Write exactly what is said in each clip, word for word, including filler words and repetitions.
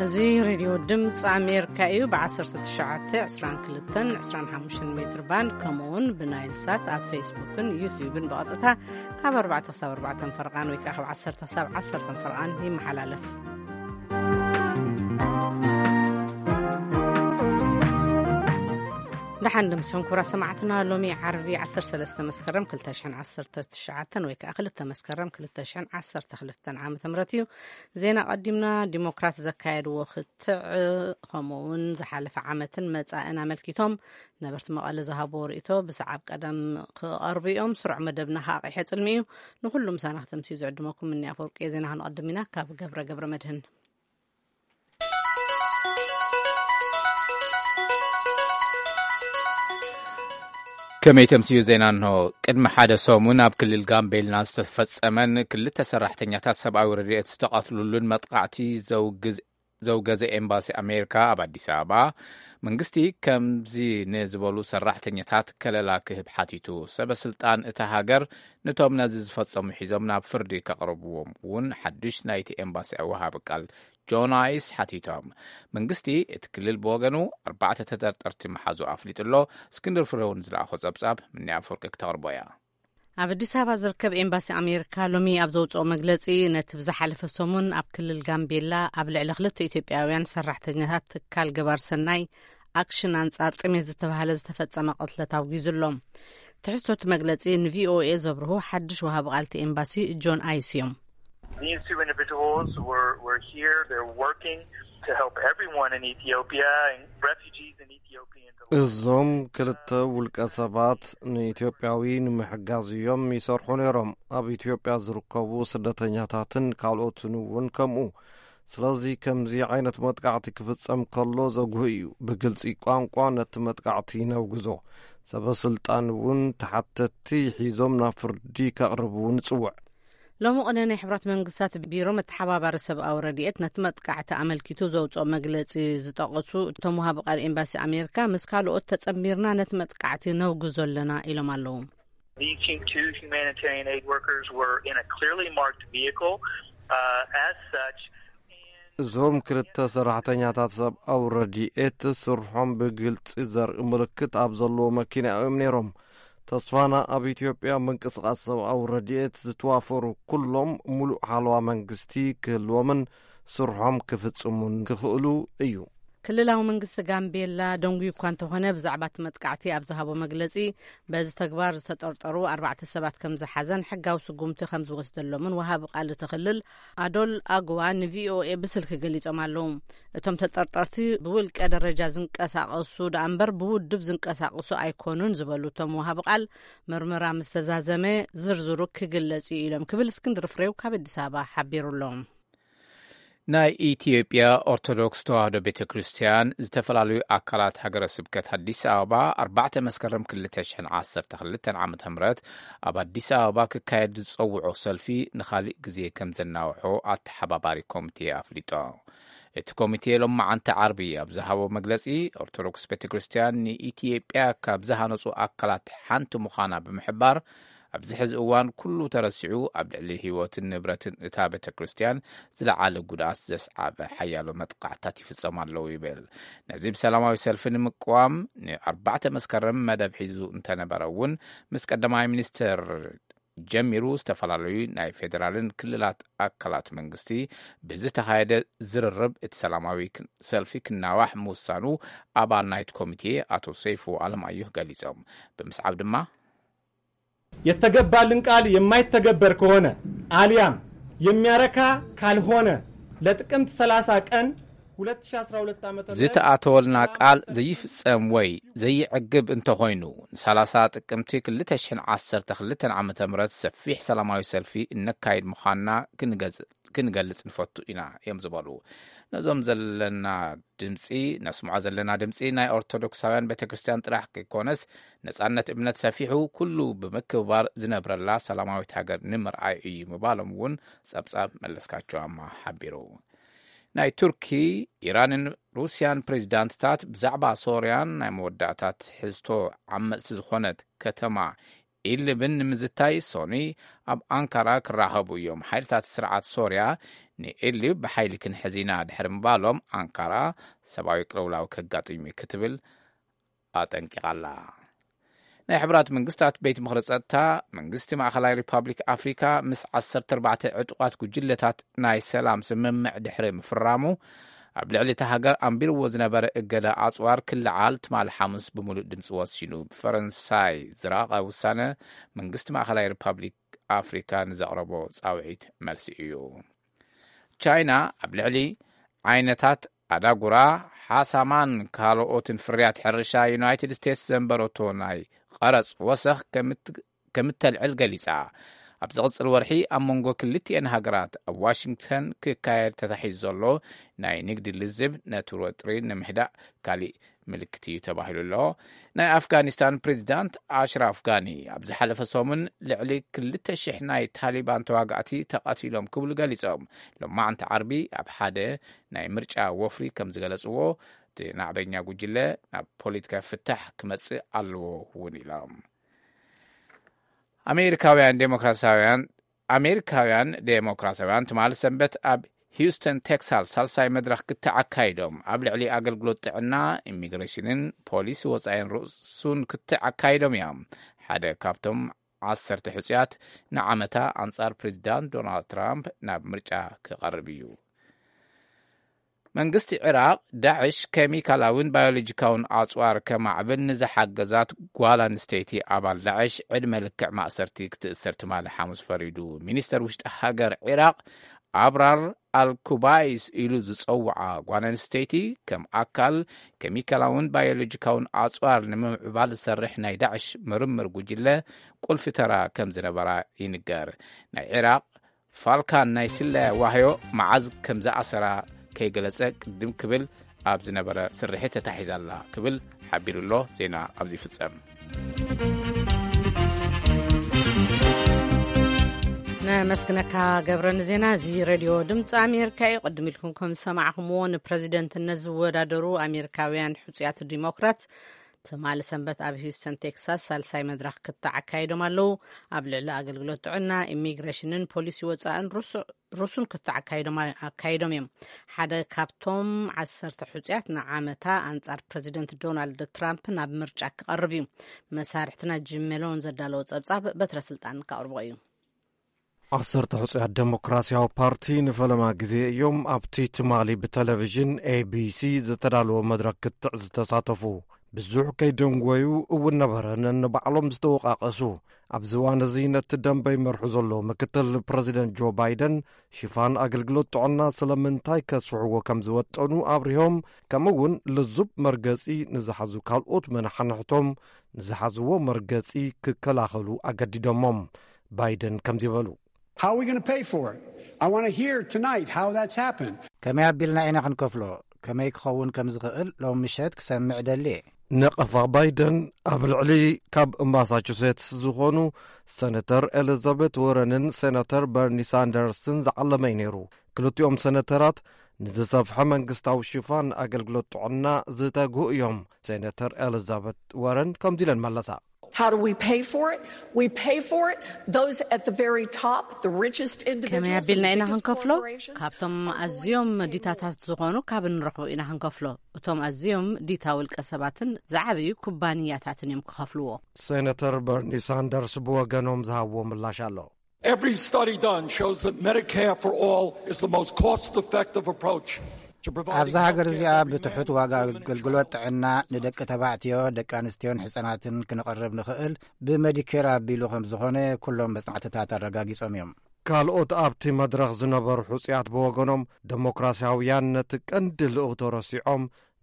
زي راديو دمت أمريكا إيو بعصر ستشعات عسران كلتن عسران حموشن متر بان كمون بنايل سات أب فيسبوكن يوتيوبن بقطتها كاب أربعة تصاب أربعة فرقان ويكاخب عصر تصاب عصر فرقان هي محلالف نحن دمسون كورا سمعتنا لومي عربي عصر سلسة مسكرم كلتاشن عصر تشعاتن ويكا أخلت مسكرم كلتاشن عصر تخلفتن عام تمرتيو زينا قدمنا ديمقراط زكايد وقت خمون زحالف عامتن متساءنا ملكيتهم نبرت مقال زهابور إيتو بسعب قدم أربيهم سرع مدبنا حاقي حيث الميو نقول لهم سانخ تمسيز عدمكم مني أفورك زينا هنقدمنا كاب قبر قبر مدهن كمي تمسيو زينان هو قدم حدا سومون اب كل الغامبيل ناس تفصمن كل تسرحتنيات سبعي وريت استقاتلولن مطقعتي زوج زوجز امباسي امريكا اب اديس ابابا منغستي كمزي نزبولو سرحتنيات كللا كهب حاتيتو سب سلطان اتا هاجر نتوم نازز فصم حيزم ناب فردي كقربوم ون حدش نايتي امباسي وهاب قال جون ايس حاتيتهم منغستي اتكلل بوغنو أربعة تترترت محازو افليتلو اسكندر فرون زلاخو صبصاب من افرق كتربويا ኣብ ኣዲስ ኣበባ ዝርከብ ኤምባሲ ኣሜሪካ ሎሚ ኣብ ዘውፅኦ መግለጺ ነቲ ብዝሓለፈ ሰሙን ኣብ ክልል ጋምቤላ ኣብ ልዕሊ ክልተ ኢትዮጵያውያን ሰራሕተኛታት ትካል ገባር ሰናይ ኣክሽን ኣንጻር ጥሜት ዝተባሃለ ዝተፈጸመ ቅትለት ኣውጊዙሎም ትሕዝቶት መግለጺ ንቪኦኤ ዘብርሁ ሓድሽ ወሃቢ ቃልቲ ኤምባሲ ጆን ኣይስ እዮም These two individuals were were here. They're working to help everyone in Ethiopia and refugees in Ethiopia. እዞም ክልተ ውልቀ ሰባት ንኢትዮጵያዊ ንምሕጋዝ እዮም ይሰርሑ ነይሮም ኣብ ኢትዮጵያ ዝርከቡ ስደተኛታትን ካልኦትን እውን ከምኡ ስለዚ ከምዚ ዓይነት መጥቃዕቲ ክፍጸም ከሎ ዘጉህ እዩ ብግልጺ ቋንቋ ነቲ መጥቃዕቲ ነውግዞ ሰበስልጣን እውን ተሓተቲ ሒዞም ናብ ፍርዲ ከቕርቡ ንጽውዕ لومو قناني حبرات منغسات بيرو متحبابار سبعاو رديئت نتمتقعت عملكيتو زوجو مجلسي زتاقصو تموها بقال إمباسي أمريكا مسكالو أتتسميرنا نتمتقعتي نوغزو لنا إلو مالوهم These two humanitarian aid workers were in a clearly marked vehicle. Uh, as such, زوم كرت سرحتنياتات سبعاو رديئت سرحهم بقلت إزار ملكت أبزلو مكينة أمنيرهم تصفانا أب إثيوبيا منقسقاس أو رديئت زتوافروا كلهم ملوء حالوا منقستي كلومن سرحهم كفتسمون كفؤلو أيو كللاو منقست غامبيلا دونغي كانت هنا بزعبات متقعتي أبزهابو مجلسي باز تكبار زتطرطروا أربعة سبات كمز حزن حقاو سقومتي خمز وغستلومن وهاب قال تخلل أدول أقوان في أو إي بسلك قليت أمالهم اتم تطرطرتي بولك أدرجا زنقساقسو دعنبر بود دب زنقساقسو أيكونون زبالو تم وهاب قال مرمرا مستزازمي زرزرو كقلتي إلهم كبل اسكندر فريو كابد سابا حبيرو لهم ናይ ኢትዮጵያ ኦርቶዶክስ ተዋህዶ ቤተ ክርስቲያን ዝተፈላልዩ ኣካላት ሃገረ ስብከት ኣዲስ ኣበባ ኣርባዕተ መስከረም ክልተ ሽሕን ዓሰርተ ክልተ ዓመተ ምህረት ኣብ ኣዲስ ኣበባ ክካየድ ዝፀውዖ ሰልፊ ንኻሊእ ግዜ ከም ዘናውሖ ኣተሓባባሪ ኮሚቴ ኣፍሊጦ እቲ ኮሚቴ ሎማዓንቲ ዓርቢ ኣብ ዝሃቦ መግለጺ ኦርቶዶክስ ቤተ ክርስቲያን ንኢትዮጵያ ካብ ዝሃነፁ ኣካላት ሓንቲ ምዃና ብምሕባር ኣብዚ ሕዚ እዋን ኩሉ ተረሲዑ ኣብ ልዕሊ ህይወትን ንብረትን እታ ቤተ ክርስቲያን ዝለዓለ ጉድኣት ዘስዓበ ሓያሎ መጥቃዕትታት ይፍጸሙ ኣለዉ ይብል ነዚ ብሰላማዊ ሰልፊ ንምቅዋም ንኣርባዕተ መስከረም መደብ ሒዙ እንተነበረ እውን ምስ ቀዳማይ ሚኒስትር ጀሚሩ ዝተፈላለዩ ናይ ፌደራልን ክልላት ኣካላት መንግስቲ ብዝተኻየደ ዝርርብ እቲ ሰላማዊ ሰልፊ ክናዋሕ ምውሳኑ ኣባል ናይቲ ኮሚቴ አቶ ሰይፉ አለማየሁ ገሊጾም ብምስዓብ ድማ የተገባልን ቃል የማይተገበር ከሆነ አሊያም የሚያረካ ካልሆነ ለጥቅምት ሰላሳ ቀን ሁለት ሺህ አስራ ሁለት ዓመተ ምህረት ዝተኣተወልና ቃል ዘይፍጸም ወይ ዘይዕግብ እንተኾይኑ ሰላሳ ጥቅምቲ ክልተ ሽሕን ዓሰርተ ክልተ ዓመተ ምህረት ሰፊሕ ሰላማዊ ሰልፊ እነካይድ ምዃንና ክንገዝ ክንገልጽ ንፈቱ ኢና እዮም ዝበሉ ነዞም ዘለና ድምጺ ነስምዖ ዘለና ድምጺ ናይ ኦርቶዶክሳውያን ቤተክርስቲያን ጥራሕ ከይኮነስ ነጻነት እምነት ሰፊሑ ኩሉ ብምክብባር ዝነብረላ ሰላማዊት ሃገር ንምርኣይ እዩ ምባሎም እውን ጸብጻብ መለስካቸው ኣማ ሓቢሩ ናይ ቱርኪ ኢራንን ሩስያን ፕሬዚዳንትታት ብዛዕባ ሶርያን ናይ መወዳእታት ሕዝቶ ዓመፅቲ ዝኾነት ከተማ ኢድሊብን ንምዝታይ ሶኒ ኣብ አንካራ ክራኸቡ እዮም። ሓይልታት ስርዓት ሶርያ ንኢድሊብ ብሓይሊ ክንሕዚና ድሕሪ ምባሎም አንካራ ሰብኣዊ ቅልውላው ከጋጥም ክትብል ኣጠንቂቓላ። ናይ ሕብራት መንግስታት ቤት ምክሪ ጸጥታ መንግስቲ ማእኸላይ ሪፐብሊክ ኣፍሪካ ምስ ዓሰርተ ኣርባዕተ ዕጡቃት ጉጅለታት ናይ ሰላም ስምምዕ ድሕሪ ምፍራሙ ኣብ ልዕሊ እታ ሃገር ኣንቢርዎ ዝነበረ እገዳ ኣጽዋር ክልዓል ትማል ሓሙስ ብምሉእ ድምፂ ወሲኑ ብፈረንሳይ ዝረቐ ውሳነ መንግስቲ ማእኸላይ ሪፐብሊክ ኣፍሪካ ንዘቕረቦ ጻውዒት መልሲ እዩ። ቻይና ኣብ ልዕሊ ዓይነታት ኣዳጉራ ሓሳማን ካልኦትን ፍርያት ሕርሻ ዩናይትድ ስቴትስ ዘንበረቶ ናይ ቀረጽ ወሰኽ ከምተልዕል ገሊጻ። ኣብ ዝቕጽል ወርሒ ኣብ መንጎ ክልቲአን ሃገራት ኣብ ዋሽንግተን ክካየድ ተታሒዙ ዘሎ ናይ ንግዲ ልዝብ ነቲ ወጥሪ ንምሕዳእ ካሊእ ምልክት እዩ ተባሂሉ ኣሎ። ናይ ኣፍጋኒስታን ፕሬዚዳንት ኣሽራፍ ጋኒ ኣብ ዝሓለፈ ሰሙን ልዕሊ ክልተ ሽሕ ናይ ታሊባን ተዋጋእቲ ተቐቲሎም ክብሉ ገሊፆም ሎማዓንቲ ዓርቢ ኣብ ሓደ ናይ ምርጫ ወፍሪ ከም ዝገለጽዎ እቲ ናዕበኛ ጉጅለ ናብ ፖለቲካ ፍታሕ ክመጽእ ኣለዎ እውን ኢሎም። ኣሜሪካውያን ዴሞክራሲያውያን ኣሜሪካውያን ዴሞክራሲያውያን ትማል ሰንበት ኣብ ሂውስተን ቴክሳስ ሳልሳይ መድረኽ ክትዓካይዶም ኣብ ልዕሊ ኣገልግሎት ጥዕና ኢሚግሬሽንን ፖሊስ ወፃኢን ርእሱን ክትዓካይዶም እዮም። ሓደ ካብቶም ዓሰርተ ሕፁያት ንዓመታ ኣንጻር ፕሬዚዳንት ዶናልድ ትራምፕ ናብ ምርጫ ክቐርብ እዩ። መንግስቲ ዕራቅ ዳዕሽ ኬሚካላውን ባዮሎጂካውን ኣጽዋር ከማዕብል ንዝሓገዛት ጓል ኣንስተይቲ ኣባል ዳዕሽ ዕድመ ልክዕ ማእሰርቲ ክትእሰር ትማል ሓሙስ ፈሪዱ። ሚኒስተር ውሽጢ ሃገር ዕራቅ ኣብራር ኣልኩባይስ ኢሉ ዝጸውዓ ጓል ኣንስተይቲ ከም ኣካል ኬሚካላውን ባዮሎጂካውን ኣጽዋር ንምዕባል ዝሰርሕ ናይ ዳዕሽ ምርምር ጉጅለ ቁልፊ ተራ ከም ዝነበራ ይንገር። ናይ ዕራቅ ፋልካን ናይ ስለያ ዋህዮ መዓዝ ከም ዝኣሰራ ከይገለጸ ቅድም ክብል ኣብ ዝነበረ ስርሒት ተታሒዛላ ክብል ሓቢሩሎ ዜና ኣብዚ ፍጸም። ነመስግነካ ገብረን ዜና እዚ ሬድዮ ድምፂ ኣሜሪካ እዩ። ቅድም ኢልኩም ከም ሰማዕኹምዎ ንፕረዚደንትነት ዝወዳደሩ ኣሜሪካውያን ሕፁያት ዲሞክራት ትማል ሰንበት ኣብ ሂውስተን ቴክሳስ ሳልሳይ መድረኽ ክትዓካይዶም ኣለዉ። ኣብ ልዕሊ ኣገልግሎት ጥዕና ኢሚግሬሽንን ፖሊሲ ወፃእን ሩሱን ክትዓካይዶም እዮም። ሓደ ካብቶም ዓሰርተ ሕፁያት ንዓመታ ኣንጻር ፕረዚደንት ዶናልድ ትራምፕ ናብ ምርጫ ክቐርብ እዩ። መሳርሕትና ጅመሎን ዘዳለዎ ጸብጻብ በትረ ስልጣን ካቕርቦ እዩ። ዓሰርተ ሕፁያት ዴሞክራሲያዊ ፓርቲ ንፈለማ ግዜ እዮም ኣብቲ ትማሊ ብቴሌቭዥን ኤቢሲ ዝተዳለወ መድረክ ክትዕ ዝተሳተፉ። ብዙሕ ከይደንጎዩ እውን ነበረ ነንባዕሎም ዝተወቃቐሱ። ኣብዚ እዋን እዚ ነቲ ደንበ ይመርሑ ዘሎ ምክትል ፕረዚደንት ጆ ባይደን ሽፋን ኣገልግሎት ጥዕና ስለምንታይ ከስሕዎ ከም ዝወጠኑ ኣብሪሆም ከምኡውን ልዙብ መርገጺ ንዝሓዙ ካልኦት መናሕንሕቶም ንዝሓዝዎ መርገጺ ክከላኸሉ ኣገዲዶሞም። ባይደን ከምዚ ይበሉ። How are we going to pay for it? I want to hear tonight how that's happened. ከመይ ኣቢልና ኢና ክንከፍሎ ከመይ ክኸውን ከም ዝኽእል ሎም ምሸት ክሰምዕ ደሊ ነቐፋ ባይደን ኣብ ልዕሊ ካብ ማሳቹሴትስ ዝኾኑ ሰነተር ኤሊዛቤት ወረንን ሴናተር በርኒ ሳንደርስን ዝዓለመይ ነይሩ። ክልቲኦም ሰነተራት ንዝሰፍሐ መንግስታዊ ሽፋን ኣገልግሎት ጥዕና ዝተግሁ እዮም። ሴናተር ኤሊዛቤት ወረን ከምዚ ኢለን መለሳ። How do we pay for it? We pay for it those at the very top, the richest individuals. ከመይ ኣቢልና ኢና ክንከፍሎ ካብቶም ኣዝዮም ዲታታት ዝኾኑ ካብ ንረኽቦ ኢና ክንከፍሎ እቶም ኣዝዮም ዲታ ውልቀ ሰባትን ዝዓበዩ ኩባንያታትን እዮም ክኸፍልዎ። ሴናተር በርኒ ሳንደርስ ብወገኖም ዝሃብዎ ምላሽ ኣሎ። Every study done shows that Medicare for all is the most cost-effective approach. ኣብዚ ሃገር እዚኣ ብትሑት ዋጋ ኣገልግሎት ጥዕና ንደቂ ተባዕትዮ ደቂ ኣንስትዮን ሕፃናትን ክንቐርብ ንኽእል ብሜዲኬር ኣቢሉ ከም ዝኾነ ኩሎም መጽናዕትታት ኣረጋጊጾም እዮም። ካልኦት ኣብቲ መድረኽ ዝነበሩ ሕፁያት ብወገኖም ዴሞክራሲያውያን ነቲ ቀንዲ ልእኽቶ ረሲዖም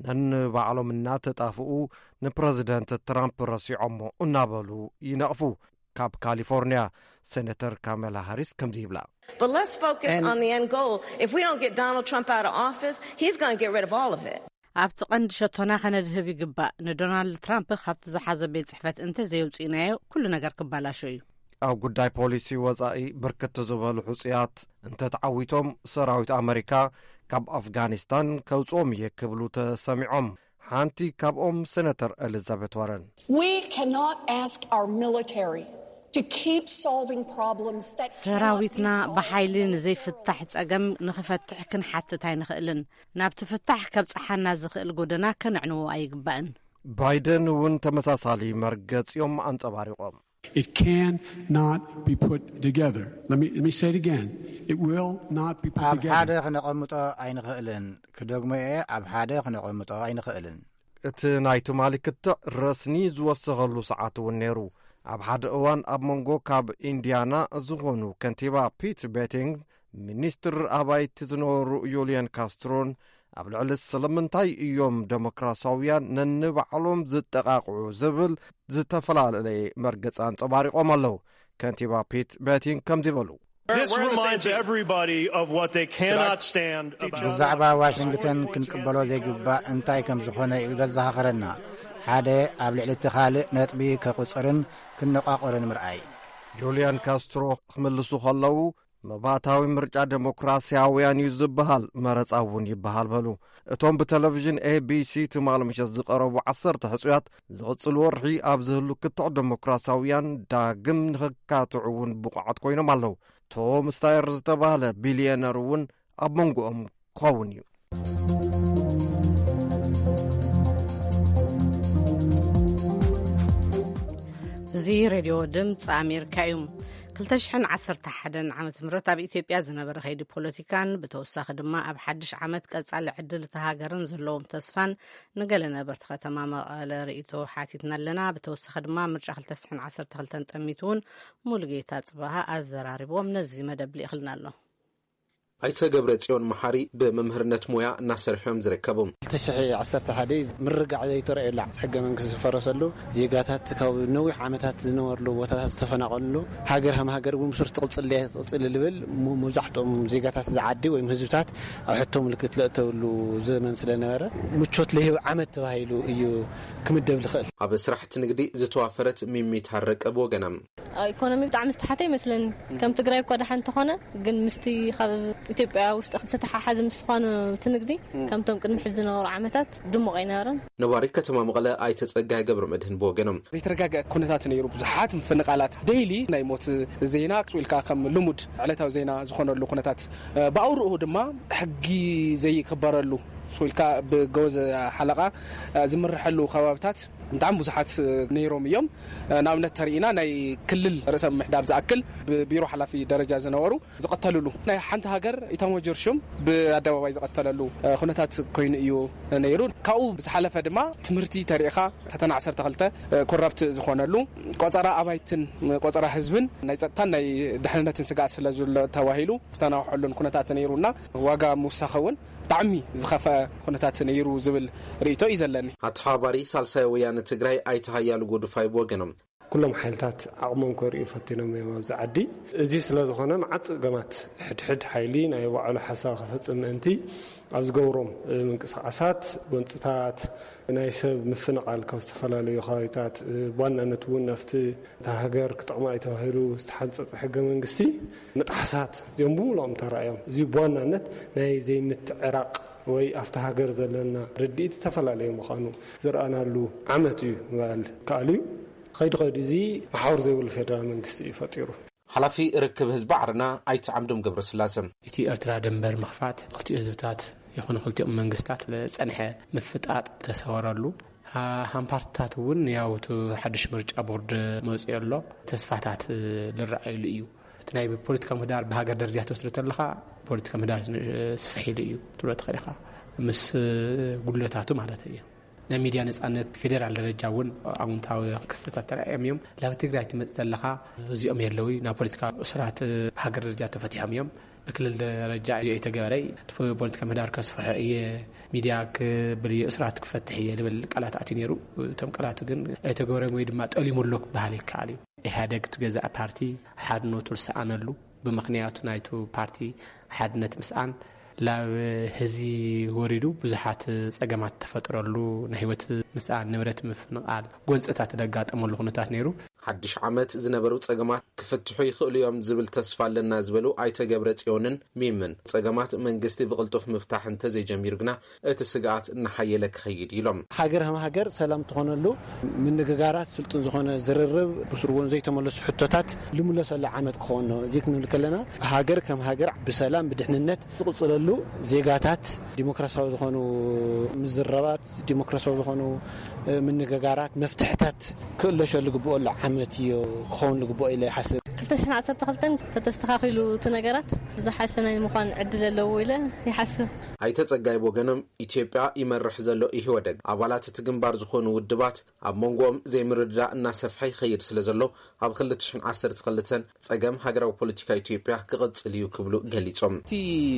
ነንባዕሎም እናተጣፍኡ ንፕረዚደንት ትራምፕ ረሲዖሞ እናበሉ ይነቕፉ። ካብ ካሊፎርኒያ ሴናተር ካሜላ ሃሪስ ከምዚ ይብላ። But let's focus and on the end goal. If we don't get Donald Trump out of office, he's going to get rid of all of it. ኣብቲ ቀንዲ ሸቶና ከነድህብ ይግባእ። ንዶናልድ ትራምፕ ካብቲ ዝሓዘ ቤት ጽሕፈት እንተ ዘየውፅናዮ ኩሉ ነገር ክባላሾ እዩ። ኣብ ጉዳይ ፖሊሲ ወፃኢ ብርክት ዝበሉ ሕፁያት እንተተዓዊቶም ሰራዊት ኣሜሪካ ካብ ኣፍጋኒስታን ከውፅኦም እየ ክብሉ ተሰሚዖም። ሓንቲ ካብኦም ሴናተር ኤሊዛቤት ወረን We cannot ask our military to keep solving problems that ሰራዊትና በኃይል ንዘይፍታሕ ጸገም ንኽፈትሕ ክንሓትት ኣይንኽእልን ናብ ትፍታሕ ከብጽሓና ዝኽእል ጎደና ከንዕንዎ ኣይግባእን ባይደን እውን ተመሳሳሊ መርገጽዮም አንጸባሪቖም It cannot be put together. Let me let me say it again. It will not be put together. ab hada khneqomto aynkhilen kdogmoe ab hada khneqomto aynkhilen እቲ ናይቱ ማሊክት ረስኒ ዝወሰኸሉ ሰዓት እውን ነይሩ ኣብ ሓደ እዋን ኣብ መንጎ ካብ ኢንዲያና ዝኾኑ ከንቲባ ፒት ቤቲንግ ሚኒስትር ኣባይቲ ዝነበሩ ዩልያን ካስትሮን ኣብ ልዕሊ ስለምንታይ እዮም ዴሞክራሲያውያን ነንባዕሎም ዝጠቃቅዑ ዝብል ዝተፈላለየ መርገጽ አንጸባሪቖም ኣለዉ ከንቲባ ፒት ቤቲንግ ከምዚ በሉ This reminds everybody of what they cannot stand about. ብዛዕባ ዋሽንግተን ክንቅበሎ ዘይግባ እንታይ ከም ዝኾነ እዩ ዘዘኻኽረና ሓደ ኣብ ልዕሊ እቲ ካልእ ነጥቢ ከቁፅርን ክንነቋቆርን ምርኣይ ጁልያን ካስትሮ ክምልሱ ከለዉ መባእታዊ ምርጫ ዴሞክራሲያውያን እዩ ዝበሃል መረጻ እውን ይበሃል በሉ እቶም ብቴሌቪዥን ኤቢሲ ትማል ምሸት ዝቐረቡ ዓሰርተ ሕፁያት ዝቕፅል ወርሒ ኣብ ዝህሉ ክልተ ዴሞክራሲያውያን ዳግም ንኽካትዑ እውን ብቑዓት ኮይኖም ኣለዉ ቶም ስታየር ዝተባህለ ቢልዮነር እውን ኣብ መንጎኦም ክኸውን እዩ እዚ ሬድዮ ድምፂ ኣሜሪካ እዩ ክልተ ሽሕን ዓሰርተ ሓደን ዓመተ ምህረት ኣብ ኢትዮጵያ ዝነበረ ከይዲ ፖለቲካን ብተወሳኺ ድማ ኣብ ሓድሽ ዓመት ቀጻሊ ዕድል ተሃገርን ዘለዎም ተስፋን ንገለ ነበርቲ ከተማ መቐለ ርእይቶ ሓቲትና ኣለና ብተወሳኺ ድማ ምርጫ ክልተ ሽሕን ዓሰርተ ክልተን ጠሚቱ እውን ሙሉጌታ ጽባሃ ኣዘራሪቦም ነዚ መደብ ልኢኽልና ኣሎ ኣይተ ገብረ ጽዮን መሐሪ በመምህርነት ሙያ እናሰርሖም ዝርከቡ ክልተ ሽሕን ዓሰርተ ሓደ ምርጋዕ ዘይተረኣየላ ሕገ መንግስቲ ዝፈረሰሉ ዜጋታት ካብ ነዊሕ ዓመታት ዝነበርሉ ቦታታት ዝተፈናቀሉ ሃገር ሃም ሃገር ብምስር ትቕጽል ትቕጽል ልብል መብዛሕትኦም ዜጋታት ዝዓዲ ወይ ህዝብታት ኣብ ሕቶም ምልክት ለእተውሉ ዘመን ስለነበረ ምቾት ለህይወት ዓመት ተባሂሉ እዩ ክምደብ ልኽእል ኣብ ስራሕቲ ንግዲ ዝተዋፈረት ሚሚት ሃረቀብ ወገናም ኢኮኖሚ ብጣዕሚ ዝተሓተ ይመስለኒ ከም ትግራይ እኳ ደሓን ተኾነ ግን ምስቲ ካብ ኢትዮጵያ ውስጥ ተተሓሓዘ ምስተኾነ ትንግዲ ከምቶም ቅድሚ ሕዚ ዝነበሩ ዓመታት ድሙቕ ኣይነበረን ነዋሪ ከተማ መቐለ ኣይተጸጋይ ገብረ መድህን ብወገኖም ዘይተረጋገ ኩነታት ነይሩ ብዙሓት ምፍንቃላት ዴይሊ ናይ ሞት ዜና ክጽውልካ ከም ልሙድ ዕለታዊ ዜና ዝኾነሉ ኩነታት ብኣውርኡ ድማ ሕጊ ዘይክበረሉ ሶልካ ብገወዝ ሓለቃ ዝምርሐሉ ከባቢታት ብጣዕሚ ብዙሓት ነይሮም እዮም ንኣብነት ተሪኢና ናይ ክልል ርእሰ ምሕዳር ዝኣክል ብቢሮ ሓላፊ ደረጃ ዝነበሩ ዝቐተልሉ ናይ ሓንቲ ሃገር ኢታሞጆርሹም ብኣደባባይ ዝቐተለሉ ኩነታት ኮይኑ እዩ ነይሩ ካብኡ ዝሓለፈ ድማ ትምህርቲ ተሪኢኻ ፈተና ዓሰርተ ክልተ ኮራፕት ዝኾነሉ ቆፀራ ኣባይትን ቆፀራ ህዝብን ናይ ጸጥታን ናይ ድሕንነትን ስጋት ስለዘሎ ተባሂሉ ዝተናውሐሉን ኩነታት ነይሩና ዋጋ ምውሳኸውን ብጣዕሚ ዝኸፈአ ኩነታት ነይሩ ዝብል ርእይቶ እዩ ዘለኒ ኣተሓባሪ ሳልሳይ ወያነ ትግራይ ኣይተሃያሉ ጎድፋይ ብወገኖም ኩሎም ሓይልታት ዓቕሞም ከርእዩ ፈቲኖም እዮም ኣብዚ ዓዲ እዚ ስለ ዝኾነ መዓፅ ገማት ሕድሕድ ሓይሊ ናይ ባዕሉ ሓሳብ ክፈፅም ምእንቲ ኣብ ዝገብሮም ምንቅስቃሳት ወንፅታት ናይ ሰብ ምፍንቃል ካብ ዝተፈላለዩ ከባቢታት ብዋናነት እውን ናብቲ እታ ሃገር ክጠቕማ እዩ ተባሂሉ ዝተሓንፀፀ ሕገ መንግስቲ ምጥሓሳት እዚኦም ብምልኦም ተረኣዮም እዚ ብዋናነት ናይ ዘይምትዕራቕ ወይ ኣብቲ ሃገር ዘለና ርድኢት ዝተፈላለዩ ምዃኑ ዝረኣናሉ ዓመት እዩ ምባል ከኣሉ እዩ خيد خيد زي محور زي الفدرال منجستي فطيرو حلفي ركب حزب عرنا ايت عمدم قبر سلاسم اتي ارترا دنبر مخفات قلتي حزبات يكون قلتي منجستات لصنحه مفطاط تسورالو هام بارتات ون ياوتو حدش مرجع بورد موصيلو تسفاتات للرأي ليو تناي بوليتيكا مدار بهاجر درجات وصلتلخا بوليتيكا مدار سفحي ليو تلوت خليخا مس قلتاتو معناتها نميديا نصانت فيدرال درجاون አውንታዊ ክስተታት ተራእዮም ለትግራይ ትመጽለኻ እዚኦም የለውይ ና ፖለቲካ ስርዓት ሀገር ደረጃ ተፈቲሐም በክልል ደረጃ የተገበረይ ፖለቲካ መዳር ከስፈሐ የሚዲያ ከብሪ ስርዓት ክፈትሕ የለብል ቃላት አትኔሩ ተም ቃላት ግን የተገበረም ወይ ድማ ጠሊሙሎክ ባህል ይካል ኢህአዴግ ትገዛ ፓርቲ ሓድነቱ ተሳአነሉ በምክንያቱ ናይቱ ፓርቲ ሓድነት ምስአን ላብ ህዝቢ ወሪዱ ብዙሓት ፀገማት ተፈጥረሉ ናይ ህይወት ምስኣን ንብረት ምፍንቃል ጎንፅታት ደጋጠመሉ ኩነታት ነይሩ ሓድሽ ዓመት ዝነበሩ ፀገማት ክፍትሑ ይኽእሉ እዮም ዝብል ተስፋ ኣለና ዝበሉ ኣይተገብረ ጽዮንን ሚምን ፀገማት መንግስቲ ብቕልጡፍ ምፍታሕ እንተ ዘይጀሚሩ ግና እቲ ስጋት እናሓየለ ክኸይድ ኢሎም ሃገር ሃማ ሃገር ሰላም ትኾነሉ ምንግጋራት ስልጡን ዝኾነ ዝርርብ ብስርዎን ዘይተመለሱ ሕቶታት ልሙለሰለ ዓመት ክኾን ነው እዚ ክንብል ከለና ሃገር ከም ሃገር ብሰላም ብድሕንነት ዝቕፅለሉ ዜጋታት ዲሞክራሲያዊ ዝኾኑ ምዝረባት ዲሞክራሲያዊ ዝኾኑ ምንግጋራት መፍትሕታት ክእለሸሉ ግብኦሉ ዓመት እዩ ክኸውን ልግብኦ ኢለ ይሓስብ ክልተ ሽሕን ዓሰርተ ክልተን ተተስተኻኺሉ እቲ ነገራት ዝሓሸነ ምዃን ዕድል ኣለዎ ኢለ ይሓስብ ኣይተ ጸጋይ ወገኖም ኢትዮጵያ ይመርሕ ዘሎ ኢህወደግ ኣባላት እቲ ግንባር ዝኾኑ ውድባት ኣብ መንጎኦም ዘይምርዳእ እናሰፍሐ ይኸይድ ስለ ዘሎ ኣብ ክልተ ሽሕን ዓሰርተ ክልተን ጸገም ሃገራዊ ፖለቲካ ኢትዮጵያ ክቕጽል እዩ ክብሉ ገሊጾም እቲ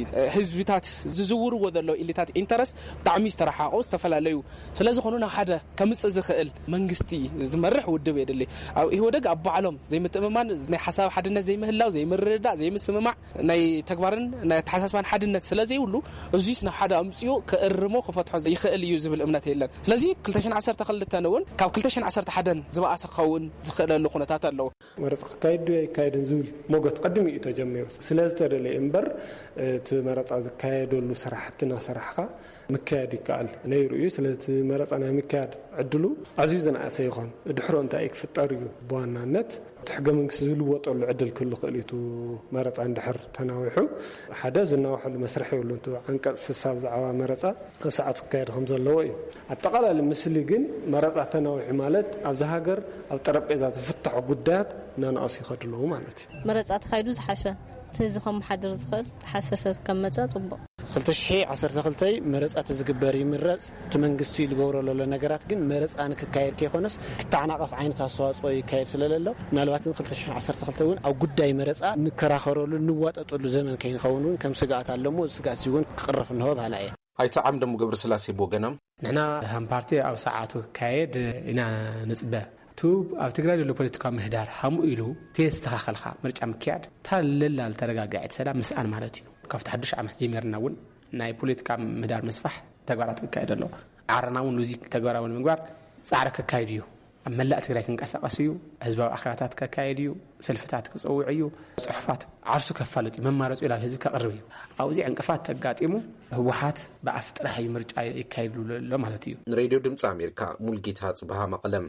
ህዝብታት ዝዝውርዎ ዘሎ ኢሊታት ኢንተረስት ብጣዕሚ ዝተረሓቑ ዝተፈላለዩ ስለ ዝኾኑ ናብ ሓደ ከምፅእ ዝኽእል መንግስቲ ዝመርሕ ውድብ የድሊ ኣብ ኢህወደግ ኣብ ባዕሎም ዘይምትእምማን ናይ ሓሳብ ሓድነት ዘይምህላው ዘይምርዳእ ዘይምስምማዕ ናይ ተግባርን ናይ ተሓሳስባን ሓድነት ስለዘይብሉ እዙይስ ናብ ሓደ ኣምፅኡ ክእርሞ ክፈትሖ ይኽእል እዩ ዝብል እምነት የለን ስለዚ ክልተ ሽሕን ዓሰርተ ክልተን እውን ካብ ክልተ ሽሕን ዓሰርተ ሓደን ዝበኣሰ ክኸውን ዝኽእለሉ ኩነታት ኣለዎ መረፃ ክካየድ ኣይካየድን ዝብል ሞገት ቀድሚ እዩ ተጀሚሩ ስለዝተደለየ እምበር እቲ መረፃ ዝካየደሉ ስራሕትና ስራሕካ ምክያድ ይከኣል ነይሩ እዩ ስለዚ መረፃ ናይ ምክያድ ዕድሉ ኣዝዩ ዝነኣሰ ይኾን ድሕሮ እንታይ ክፍጠር እዩ ብዋናነት ሕገ መንግስቲ ዝልወጠሉ ዕድል ክህሉ ክእል እዩ መረፃ እንድሕር ተናዊሑ ሓደ ዝናውሐሉ መስርሕ ይብሉ እንቱ አንቀጽ ስልሳ ብዛዕባ መረፃ ኣብ ሰዓት ክካየድ ከም ዘለዎ እዩ ኣጠቃላሊ ምስሊ ግን መረፃ ተናዊሑ ማለት ኣብዛ ሃገር ኣብ ጠረጴዛ ዝፍትሑ ጉዳያት ናንኣስ ይኸድሉ ማለት እዩ መረፃ ተካይዱ ዝሓሸ ህዝቢ ከመሓድር ዝኽእል ሓሰሰብ ከም መፃ ጽቡቕ ክልተ ሽሕን ዓሰርተ ክልተ መረፃት ዝግበር ይምረፅ እቲ መንግስቲ ዝገብሮ ዘሎ ነገራት ግን መረፃ ንክካየድ ከይኾነስ ክተዓናቐፍ ዓይነት ኣስተዋፅኦ ይካየድ ስለዘሎ ምናልባት ክልተ ሽሕን ዓሰርተ ክልተ እውን ኣብ ጉዳይ መረፃ ንከራኸረሉ ንዋጠጠሉ ዘመን ከይንኸውን እውን ከም ስጋኣት ኣለሞ ስጋኣት እውን ክቕረፍ እንሆ ባህላ እየ ኣይተ ዓምደሙ ገብረ ስላሴ ብወገኖም ንሕና ሃም ፓርቲ ኣብ ሰዓቱ ክካየድ ኢና ንፅበ ቱብ ኣብ ትግራይ ዘሎ ፖለቲካዊ ምህዳር ሃሙ ኢሉ ተስተኻኸልካ ምርጫ ምክያድ ታለል አልተረጋጋዕት ሰላም ምስኣን ማለት እዩ ካብቲ ሓድሽ ዓመት ጀሚርና እውን ናይ ፖለቲካ ምህዳር መስፋሕ ተግባራት ክካየድ ኣሎ ዓረና እውን ሉዚ ተግባራዊ ምግባር ጻዕሪ ክካየድ እዩ ኣብ መላእ ትግራይ ክንቀሳቀስ እዩ ህዝባዊ ኣኼባታት ክካየድ እዩ ሰልፍታት ክፀውዕ እዩ ጽሑፋት ዓርሱ ከፋልጥ መማረጹ ኢላ ህዝብ ከቅርብ እዩ ኣብዚ ዕንቅፋት ተጋጢሙ ህወሓት በኣፍ ጥራሕ ምርጫ ይካየድሉ ኣሎ ማለት እዩ ሬድዮ ድምፂ ኣሜሪካ ሙልጌታ ጽባሃ መቐለም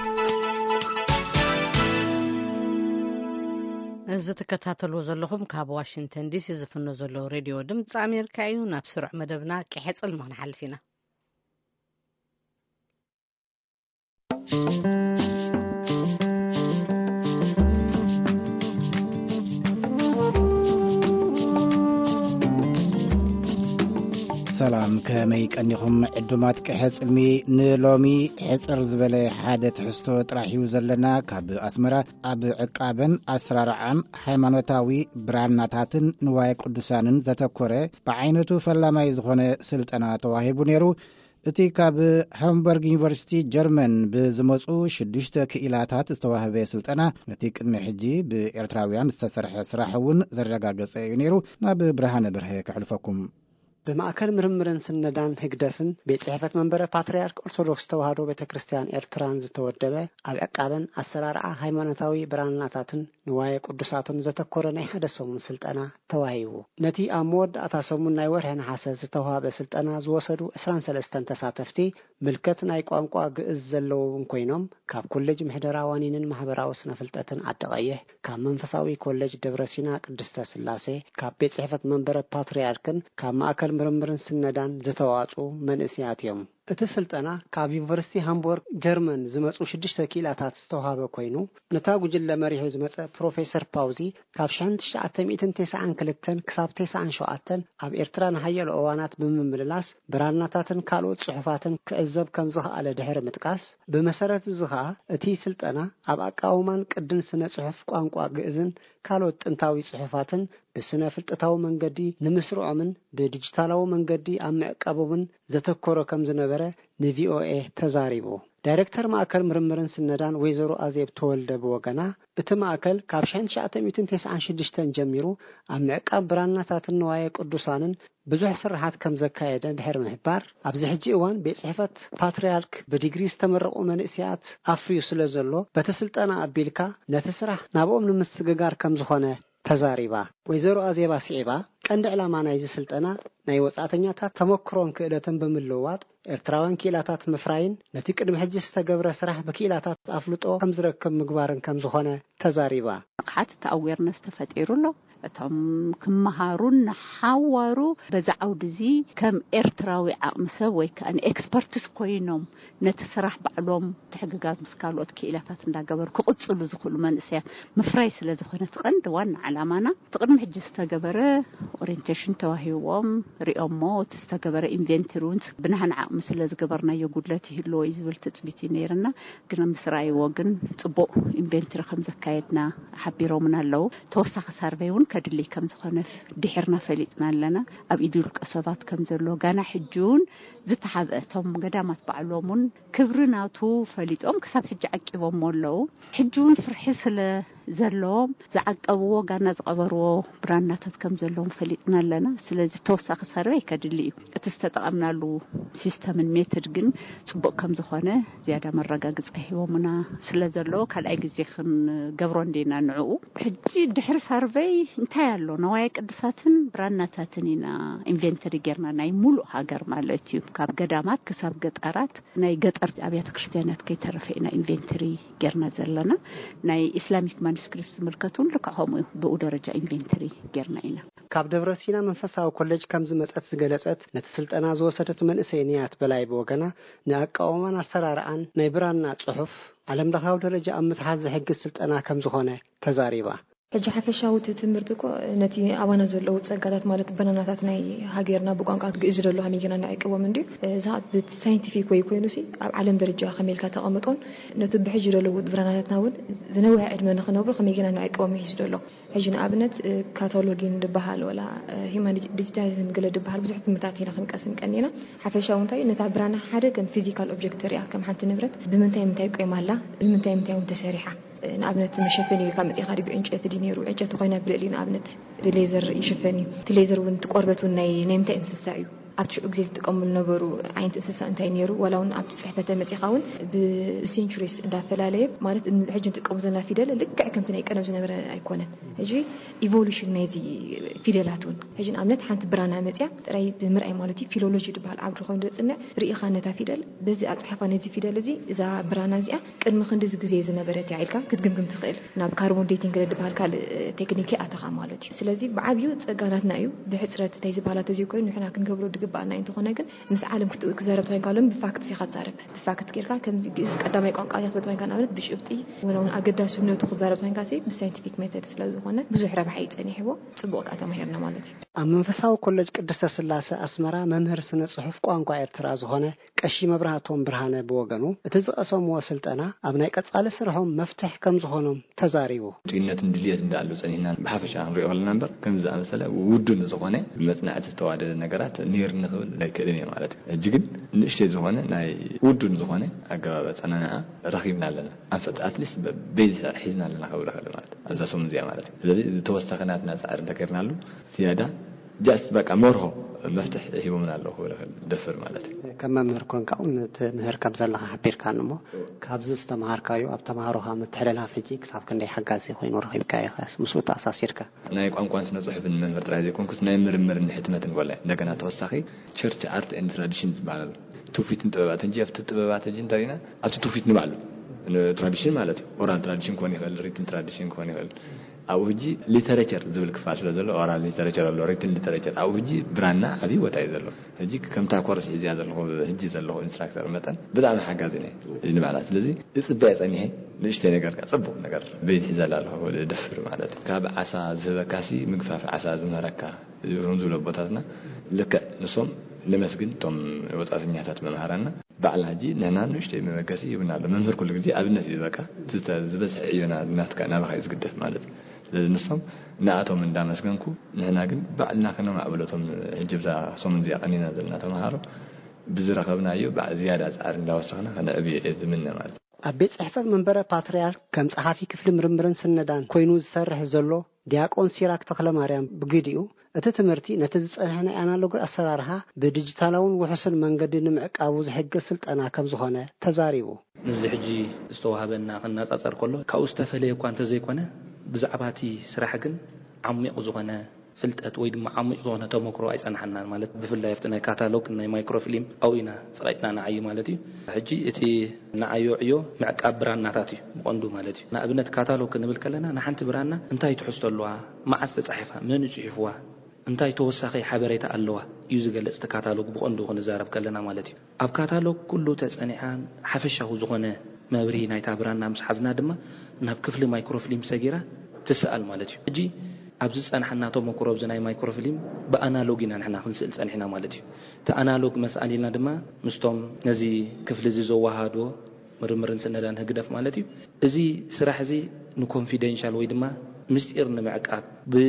እዚ ተከታተልዎ ዘለኹም ካብ ዋሽንግተን ዲሲ ዝፍኖ ዘሎ ሬድዮ ድምፂ ኣሜሪካ እዩ ናብ ስሩዕ መደብና ቅሕፅል መክንሓልፍ ኢና ሰላም ከመይ ቀኒኹም ዕዱማት ቅሕፅልሚ ንሎሚ ሕፅር ዝበለ ሓደ ትሕዝቶ ጥራሕዩ ዘለና ካብ ኣስመራ ኣብ ዕቃበን ኣሰራርዓን ሃይማኖታዊ ብራናታትን ንዋየ ቅዱሳንን ዘተኮረ ብዓይነቱ ፈላማይ ዝኾነ ስልጠና ተዋሂቡ ነይሩ እቲ ካብ ሃምበርግ ዩኒቨርሲቲ ጀርመን ብዝመፁ ሽዱሽተ ክኢላታት ዝተዋህበ ስልጠና እቲ ቅድሚ ሕጂ ብኤርትራውያን ዝተሰርሐ ስራሕ እውን ዘረጋገፀ እዩ ነይሩ ናብ ብርሃነ በርሀ ክሕልፈኩም በማዕከል ምርምርን ስነዳን ህግደፍን ቤት ጽሕፈት መንበረ ፓትርያርክ ኦርቶዶክስ ተዋህዶ ቤተክርስቲያን ኤርትራን ዝተወደበ ኣብ ዕቃበን ኣሰራርዓ ሃይማኖታዊ ብራናታትን ንዋየ ቅዱሳትን ዘተኮረ ናይ ሓደ ሰሙን ስልጠና ተዋሂቡ ነቲ ኣብ መወዳእታ ሰሙን ናይ ወርሒ ነሓሰ ዝተዋህበ ስልጠና ዝወሰዱ عشرين وثلاثة ተሳተፍቲ ምልከት ናይ ቋንቋ ግዕዝ ዘለዎም ኮይኖም ካብ ኮሌጅ ምሕደራ ዋኒንን ማሕበራዊ ስነ ፍልጠትን ዓዲቀይሕ ካብ መንፈሳዊ ኮሌጅ ደብረሲና ቅድስተ ስላሴ ካብ ቤት ጽሕፈት መንበረ ፓትርያርክን ካብ ማዕከል ምርምርን ስነዳን ዝተዋጹ መንእስያት እዮም እቲ ስልጠና ካብ ዩኒቨርሲቲ ሃምቡርግ ጀርመን ዝመጹ ሽዱሽተ ኪላታት ዝተዋህበ ኮይኑ ነታ ጉጅለ መሪሑ ዝመጸ ፕሮፌሰር ፓውዚ ካብ ألف وتسعمائة وتسعة وتسعين ክሳብ تسعة وتسعين ኣብ ኤርትራ ንሓየሉ እዋናት ብምምልላስ ብራናታትን ካልኦት ጽሑፋትን ክዕዘብ ከም ዝኽኣለ ድሕሪ ምጥቃስ ብመሰረት ዝኻ እቲ ስልጠና ኣብ ኣቃውማን ቅድን ስነ ጽሑፍ ቋንቋ ግዕዝን ካልኦት ጥንታዊ ጽሑፋትን ብስነ ፍልጠታዊ መንገዲ ንምስርዖምን ብዲጂታላዊ መንገዲ ኣብ ምዕቃቦምን ዘተኮረ ከም ዝነበረ ንቪኦኤ ተዛሪቡ ዳይሬክተር ማእከል ምርምርን ስነዳን ወይዘሮ አዜብ ተወልደ ብወገና እቲ ማእከል ካብ ሸን ሸዓተሚትን ተስዓን ሽዱሽተን ጀሚሩ ኣብ ምዕቃብ ብራናታትን ንዋየ ቅዱሳንን ብዙሕ ስራሓት ከም ዘካየደ ድሕሪ ምሕባር ኣብዚ ሕጂ እዋን ቤት ጽሕፈት ፓትርያርክ ብዲግሪ ዝተመረቑ መንእስያት ኣፍርዩ ስለ ዘሎ በቲ ስልጠና ኣቢልካ ነቲ ስራሕ ናብኦም ንምስግጋር ከም ዝኾነ ተዛሪባ ወይዘሮ አዜባ ሲዒባ ቀንዲ ዕላማ ናይዚ ስልጠና ናይ ወጻእተኛታት ተሞክሮን ክእለትን ብምልዋጥ ኤርትራውያን ኪላታት ምፍራይን ነቲ ቅድሚ ሕጂ ዝተገብረ ስራሕ በኪላታት ኣፍልጦ ከም ዝረክብ ምግባርን ከም ዝኾነ ተዛሪባ ንቕሓት ተኣዌርነስ ተፈጢሩሎ እቶም ክመሃሩን ሓዋሩ በዛዓውድ እዚ ከም ኤርትራዊ ዓቕሚ ሰብ ወይ ከኣን ኤክስፐርትስ ኮይኖም ነቲ ስራሕ ባዕሎም ትሕግጋዝ ምስ ካልኦት ክኢላታት እንዳገበሩ ክቕፅሉ ዝኽእሉ መንእሰያት ምፍራይ ስለ ዝኾነ ትቐንዲ ዋና ዓላማና ትቕድሚ ሕጂ ዝተገበረ ኦሪንቴሽን ተዋሂቦም ሪኦሞ እቲ ዝተገበረ ኢንቨንተሪ እውን ብናህና ዓቕሚ ስለ ዝገበርናዮ ጉድለት ይህልዎ እዩ ዝብል ትፅቢት ነይርና ግን ምስ ረኣይዎ ግን ፅቡቅ ኢንቨንተሪ ከም ዘካየድና ሓቢሮምና ኣለዉ ተወሳኺ ሳርቨይ እውን ከድሊ ከም ዝኾነ ድሕርና ፈሊጥና ኣለና ኣብ ኢዱ ውልቀ ሰባት ከም ዘሎ ጋና ሕጂውን ዝተሓብአቶም ገዳማት ባዕሎምን ክብሪ ናቱ ፈሊጦም ክሳብ ሕጂ ዓቂቦም ኣለዉ ሕጂውን ፍርሒ ስለ ዘለዎም ዝዓቀብዎ ጋና ዝቐበርዎ ብራናታት ከም ዘለዎም ፈሊጥና ኣለና ስለዚ ተወሳኺ ሰርቨይ ከድሊ እዩ እቲ ዝተጠቐምናሉ ሲስተምን ሜቶድ ግን ፅቡቅ ከም ዝኾነ ዝያዳ መረጋግፂ ሂቦምና ስለ ዘለዎ ካልኣይ ግዜ ክንገብሮ እንዴና ንዕኡ ሕጂ ድሕሪ ሰርቨይ እንታይ ኣሎ ነዋየ ቅዱሳትን ብራናታትን ኢና ኢንቨንተሪ ጌርና ናይ ሙሉእ ሃገር ማለት እዩ ካብ ገዳማት ክሳብ ገጠራት ናይ ገጠር ኣብያተ ክርስቲያናት ከይተረፈና ኢንቨንተሪ ጌርና ዘለና ናይ ኢስላሚክ ማኑስክሪፕት ዝምልከቱን ልክዖም ብኡ ደረጃ ኢንቨንተሪ ጌርና ኢና ካብ ደብረ ሲና መንፈሳዊ ኮሌጅ ከም ዝመፀት ዝገለጸት ነቲ ስልጠና ዝወሰደት መንእሰይ ንያት በላይ ብወገና ንኣቃውማን ኣሰራርዓን ናይ ብራና ጽሑፍ ዓለም ለኻዊ ደረጃ ኣብ ምትሓዝ ዝሕግዝ ስልጠና ከም ዝኾነ ተዛሪባ ሕጂ ሓፈሻዊ ትምህርቲ እኮ ነቲ ኣባና ዘለዎ ጸጋታት ማለት በናናታት ናይ ሃገርና ብቋንቋት ግእዝ ዘሎ ሃሚገና ናይቀወም እንዲ ዛት ብሳይንቲፊክ ወይ ኮይኑሲ ኣብ ዓለም ደረጃ ከመልካ ተቐምጦን ነቲ ብሕጂ ዘለዎ ብራናታትና እውን ዝነውሐ ዕድመ ንኽነብሩ ከመልካ ናይቀወም ይሕዝ ዘሎ ሕጂ ንኣብነት ካታሎጊን ድበሃል ወላ ሂማን ዲጂታልን ገለ ድበሃል ብዙሕ ትምህርታት ኢና ክንቀስም ቀኒና ሓፈሻዊ እንታይ ነታ ብራና ሓደ ከም ፊዚካል ኦብጀክት ሪኣ ከም ሓንቲ ንብረት ብምንታይ ምንታይ ቆይማላ ብምንታይ ምንታይ እውን ተሰሪሓ ንኣብነት መሸፈኒ ኢልካ መጢኻ ዲ ብዕንጨይቲ ዲ ነይሩ ዕንጨይቲ ኮይና ብልዕሊ ንኣብነት ብሌዘር ይሽፈኒ እቲ ሌዘር እውን ትቆርበት እውን ናይ ናይ ምንታይ እንስሳ እዩ ኣብ ትሽዑ ግዜ ዝጥቀምሉ ነበሩ ዓይነት እንስሳ እንታይ ነይሩ ወላ እውን ኣብ ፅሕፈተ መፂኻ እውን ብሴንቹሪስ እንዳፈላለየ ማለት ሕጂ ንጥቀሙ ዘለና ፊደል ልክዕ ከምቲ ናይ ቀደም ዝነበረ ኣይኮነን ሕጂ ኢቮሉሽን ናይዚ ፊደላት እውን ሕጂ ንኣብነት ሓንቲ ብራና መፅያ ጥራይ ብምርኣይ ማለት እዩ ፊሎሎጂ ድበሃል ዓብዲ ኮይኑ ዝፅንዕ ርኢኻ ነታ ፊደል በዚ ኣፅሓፋ ነዚ ፊደል እዚ እዛ ብራና እዚኣ ቅድሚ ክንዲዚ ግዜ ዝነበረት እያ ኢልካ ክትግምግም ትኽእል ናብ ካርቦን ዴቲንግ ድበሃል ካልእ ቴክኒክ ኣተኻ ማለት እዩ ስለዚ ብዓብዩ ፀጋናትና እዩ ብሕፅረት እንታይ ዝበሃላት እዚ ኮይኑ ንሕና ክንገብሮ ግባና እንተኾነ ግን ምስ ዓለም ክትዛረብ ተወንካሎም ብፋክት ሲኻ ትዛረብ ብፋክት ጌርካ ከምዚ ግእዝ ቀዳማይ ቋንቋታት በተወንካ ንኣብነት ብሽብጢ ወላውን ኣገዳስነቱ ክትዛረብ ተወንካ ሲ ብሳይንቲፊክ ሜቶድ ስለዝኾነ ብዙሕ ረብሓ ይፀኒሕዎ ፅቡቅ ተማሂርና ማለት እዩ ኣብ መንፈሳዊ ኮሌጅ ቅድስተ ስላሴ ኣስመራ መምህር ስነ ጽሑፍ ቋንቋ ኤርትራ ዝኾነ ቀሺ መብራህቶም ብርሃነ ብወገኑ እቲ ዝቐሰምዎ ስልጠና ኣብ ናይ ቀጻሊ ስርሖም መፍትሕ ከም ዝኾኖም ተዛሪቡ ጥይነትን ድልየት እንዳሉ ፀኒሕና ብሓፈሻ ክንሪኦ ከለና እምበር ከምዚ ዝኣመሰለ ውዱን ዝኾነ መፅናዕቲ ዝተዋደደ ነገራት ኒር ንኽብል ኣይክእልን እየ ማለት እዩ ሕጂ ግን ንእሽተይ ዝኾነ ናይ ውዱን ዝኾነ ኣገባብ ኣፀናንዓ ረኺብና ኣለና ኣንፈት ኣትሊስት ቤዝ ሒዝና ኣለና ክብል ክእል ማለት ኣብዛ ሰሙን እዚኣ ማለት እዩ ስለዚ ዝተወሰኸ ናትና ፃዕሪ እንተገይርናሉ ዝያዳ ጃስት በቃ መርሆ መፍትሕ ሂቦምና ኣለዉ ክብል ክእል ደፍር ማለት እዩ ከም መምህር ኮንካ እውን ትምህር ከም ዘለካ ሓቢርካ እሞ ካብዚ ዝተምሃርካዮ ኣብ ተምሃሮኻ ምትሕልላፍ ሕጂ ክሳብ ክንደይ ሓጋዚ ኮይኑ ረኺብካ ኢኻ ምስኡ ተኣሳሲርካ ናይ ቋንቋን ስነ ፅሑፍን መምህር ጥራይ ዘይኮንኩስ ናይ ምርምርን ሕትመትን ጎላይ እንደገና ተወሳኺ ቸርች ኣርት ኤንድ ትራዲሽን ዝበሃል ትውፊትን ጥበባት እንጂ ኣብቲ ጥበባት እንጂ እንተሪና ኣብቲ ትውፊት ንባዕሉ ትራዲሽን ማለት እዩ ኦራል ትራዲሽን ክኾን ይኽእል ሪትን ትራዲሽን ክኾን ይኽእል ኣብኡ ሕጂ ሊተሬቸር ዝብል ክፋል ስለ ዘሎ ኦራል ሊተሬቸር ኣሎ ሪትን ሊተሬቸር ኣብኡ ሕጂ ብራና ዓብዪ ቦታ እዩ ዘሎ ሕጂ ከምታ ኮርስ ሒዝያ ዘለኹ ሕጂ ዘለኹ ኢንስትራክተር መጠን ብጣዕሚ ሓጋዚ ነ ንባዕላ ስለዚ እፅበያ ፀኒሐ ንእሽተይ ነገር ፅቡቅ ነገር ቤት ሒዘላ ኣለኹ ደፍር ማለት እዩ ካብ ዓሳ ዝህበካሲ ምግፋፍ ዓሳ ዝምህረካ ዮም ዝብሎ ቦታትና ልክዕ ንሶም ንመስግን እቶም ወፃእተኛታት መምሃራና ባዕላ ሕጂ ንሕና ንእሽተይ መመገሲ ይብና ኣሎ መምህር ኩሉ ግዜ ኣብነት እዩ በቃ ዝበዝሕ ዕዮና ናትካ ናባኻ እዩ ዝግደፍ ማለት እዩ ስለዚ ንሶም ንኣቶም እንዳመስገንኩ ንሕና ግን ባዕልና ከነማዕብለቶም ሕጂ ብዛ ሰሙን እዚኣ ቀኒና ዘለና ተምሃሮ ብዝረኸብናዮ ዝያዳ ጻዕሪ እንዳወሰኽና ከነዕብዮ እየ ዝምነ ማለት ኣብ ቤት ጽሕፈት መንበረ ፓትርያርክ ከም ጸሓፊ ክፍሊ ምርምርን ስነዳን ኮይኑ ዝሰርሕ ዘሎ ዲያቆን ሲራክ ተክለማርያም ብግዲኡ እቲ ትምህርቲ ነቲ ዝጸንሐ ናይ ኣናሎግ ኣሰራርሓ ብዲጂታላውን ውሕስን መንገዲ ንምዕቃቡ ዝሕግዝ ስልጠና ከም ዝኾነ ተዛሪቡ እዚ ሕጂ ዝተዋሃበና ክናጻጸር ከሎ ካብኡ ዝተፈለየ እኳ እንተዘይኮነ ብዛዕባ እቲ ስራሕ ግን ዓሚቕ ዝኾነ ፍልጠት ወይ ድማ ዓሚቕ ዝኾነ ተሞክሮ ኣይጸንሐናን ማለት ብፍላይ ኣብቲ ናይ ካታሎግ ናይ ማይክሮፊልም ኣውኢና ፀቂጥና ንዓይ ማለት እዩ ሕጂ እቲ ንዓዮ ዕዮ ምዕቃብ ብራናታት እዩ ብቐንዱ ማለት እዩ ንኣብነት ካታሎግ ክንብል ከለና ንሓንቲ ብራና እንታይ ትሕዝቶ ኣለዋ መዓዝ ተጻሒፋ መን ጽሒፍዋ እንታይ ተወሳኺ ሓበሬታ ኣለዋ እዩ ዝገልጽ እቲ ካታሎግ ብቐንዱ ክንዛረብ ከለና ማለት እዩ ኣብ ካታሎግ ኩሉ ተጸኒሓን ሓፈሻዊ ዝኾነ መብሪ ናይታ ብራና ምስ ሓዝና ድማ ናብ ክፍሊ ማይክሮፊልም ሰጊራ ትስኣል ማለት እዩ ሕጂ ኣብዚ ጸንሐና ተሞክሮ ብዝናይ ማይክሮፊልም ብኣናሎግ ኢና ንሕና ክንስእል ጸኒሕና ማለት እዩ እቲ ኣናሎግ መስኣሊና ድማ ምስቶም ነዚ ክፍሊ እዚ ዘዋሃድዎ ምርምርን ስነዳን ህግደፍ ማለት እዩ እዚ ስራሕ እዚ ንኮንፊደንሻል ወይ ድማ ምስጢር ንምዕቃብ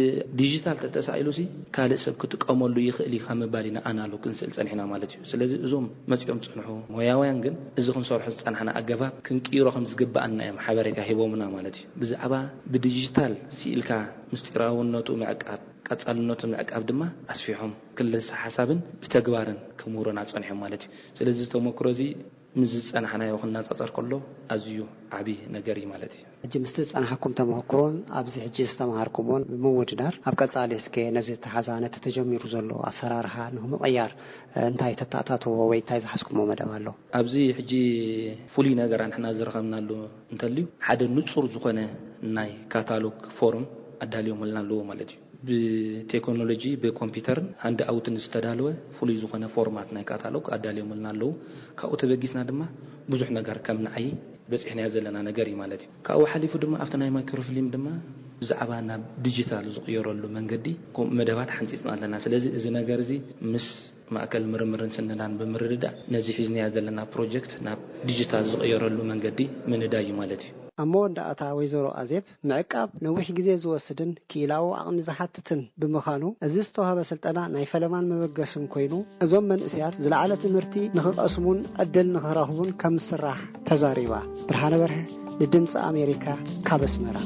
ብዲጂታል ተተሳኢሉ ሲ ካልእ ሰብ ክጥቀመሉ ይኽእል ኢኻ ምባሊና ኣናሎግ ክንስእል ጸኒሕና ማለት እዩ ስለዚ እዞም መጽኦም ጽንሑ ሞያውያን ግን እዚ ክንሰርሖ ዝጸንሐና ኣገባብ ክንቅይሮ ከም ዝግባአና እዮም ሓበሬታ ሂቦምና ማለት እዩ ብዛዕባ ብዲጂታል ሲኢልካ ምስጢራውነቱ ምዕቃብ ቀጻልነቱ ምዕቃብ ድማ ኣስፊሖም ክልስ ሓሳብን ብተግባርን ክምሁሮና ጸኒሖም ማለት እዩ ስለዚ ተሞክሮ እዚ ምዝ ጸንሐናዮ ክናጻጸር ከሎ ኣዝዩ ዓቢ ነገር እዩ ማለት እዩ ሕጂ ምስቲ ጸንሐኩም ተሞክሮን ኣብዚ ሕጂ ዝተማሃርኩሞን ብምውድዳር ኣብ ቀጻሊ እስከ ነዚ ተሓዛነት ተጀሚሩ ዘሎ ኣሰራርሓ ንምቕያር እንታይ ተታታትዎ ወይ እንታይ ዝሓስኩሞ መደብ ኣሎ ኣብዚ ሕጂ ፍሉይ ነገር ንሕና ዝረኸብናሉ እንተልዩ ሓደ ንጹር ዝኾነ ናይ ካታሎግ ፎርም ኣዳልዮም ኣለዎ ማለት እዩ ብቴክኖሎጂ ብኮምፒውተር አንድ አውትን ዝተዳለወ ፍሉይ ዝኾነ ፎርማት ናይ ካታሎግ ኣዳልዮም ኣለዎ ካብኡ ተበጊስና ድማ ብዙሕ ነገር ከም ንዓይ በጽሕና ዘለና ነገር እዩ ማለት እዩ ካብኡ ሓሊፉ ድማ ኣብቲ ናይ ማይክሮፊልም ድማ ብዛዕባ ናብ ዲጂታል ዝቕየረሉ መንገዲ መደባት ሓንፂፅና ኣለና ስለዚ እዚ ነገር እዚ ምስ ማእከል ምርምርን ስነዳን ብምርድዳእ ነዚ ሒዝናያ ዘለና ፕሮጀክት ናብ ዲጂታል ዝቕየረሉ መንገዲ ምንዳይ ማለት እዩ ኣብ መወዳእታ ወይዘሮ ኣዜብ ምዕቃብ ነዊሕ ግዜ ዝወስድን ክኢላዊ ዓቕሚ ዝሓትትን ብምዃኑ እዚ ዝተዋህበ ስልጠና ናይ ፈለማን መበገስን ኮይኑ እዞም መንእስያት ዝለዓለ ትምህርቲ ንኽቐስሙን ዕድል ንኽረኽቡን ከም ዝስራሕ ተዛሪባ ብርሃነ በርሀ ንድምፂ ኣሜሪካ ካብ ኣስመራ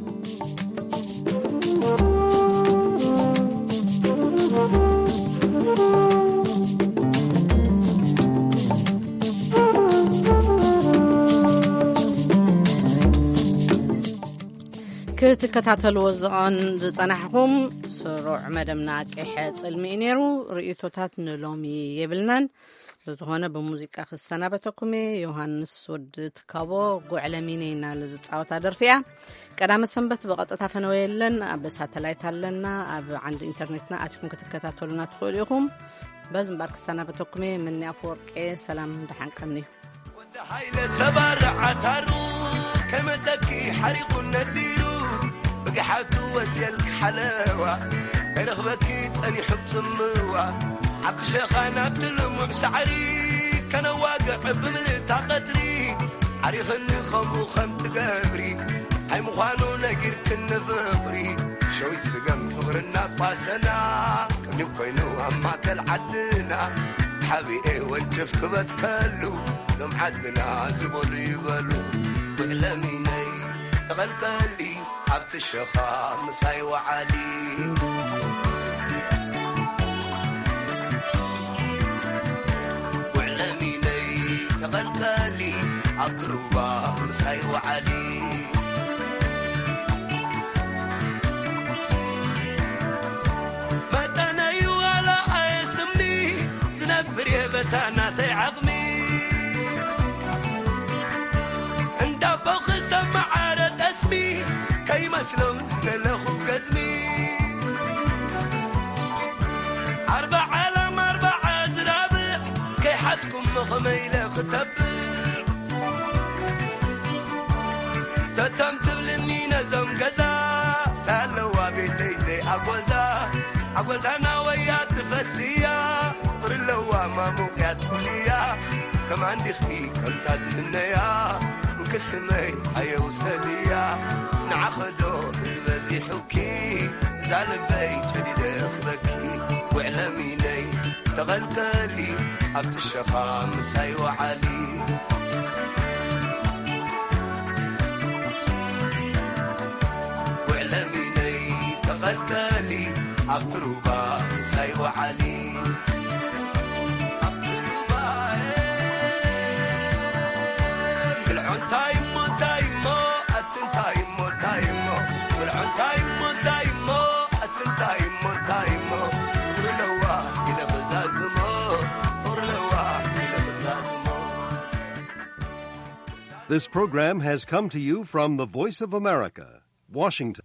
ክትከታተልዎ ዝኦን ዝጸናሕኩም ስሩዕ መደምና ቅሐ ጽልሚ ነይሩ ርእይቶታት ንሎሚ የብልናን በዝኾነ በሙዚቃ ክሰናበተኩም ዮሐንስ ወድ ትካቦ ጉዕለሚኔና ለዝጻወታ ደርፊያ ቀዳመ ሰንበት በቀጥታ ፈነወየለን ኣብ ሳተላይት አለና ኣብ አንድ ኢንተርኔትና አትኩም ክትከታተሉና ትኽእሉ ኢኹም በዝምባር ክሰናበተኩም ምን ያፈወርቄ ሰላም እንደሓንቀኒ ወደ ኃይለ ሰባር ዓታሩ ከመዘኪ حريق الندير بقحت وتيل حلاوة رغبتي تاني حط موا عبد شيخان عبد المع سعري كان واقع بملتا قدري عريخني خمو خمت قبري هاي مخانو نقر كنا فبري شوي سقم فغرنا باسنا كم يبقينو أما كالعدنا حبيئي وانجف كبت كالو لم حدنا زبولي يبالو بعلميني تغلقلي عبد الشخام مساي وعلي بعلميني تغلقلي عبد الربا مساي وعلي متانا يوالا اسمي زنبر يبتانا تيعظمي بخ سمع عرض اسمي كي مسلم سلخو قزمي أربع علم أربع أزرابع كي حسكم مخميلة ختبع تتم تبلني نزم قزا تالوا بيتي زي أقوزا أقوزانا ويات تفتيا برلوا ما موقعت كليا كمان دخلي كم تازمنيا كسمي أيو سليا نعخدو بزبزي حكي زال بيت جديد أخبكي وعلميني تغلقلي عبد الشفا مساي وعلي وعلميني تغدالي عبد الربا مساي وعلي عبد الربا بالعون تايمو تايمو أتن تايمو تايمو بالعون تايمو تايمو أتن تايمو تايمو ورلوا إلى بزازمو This program has come to you from the Voice of America, Washington.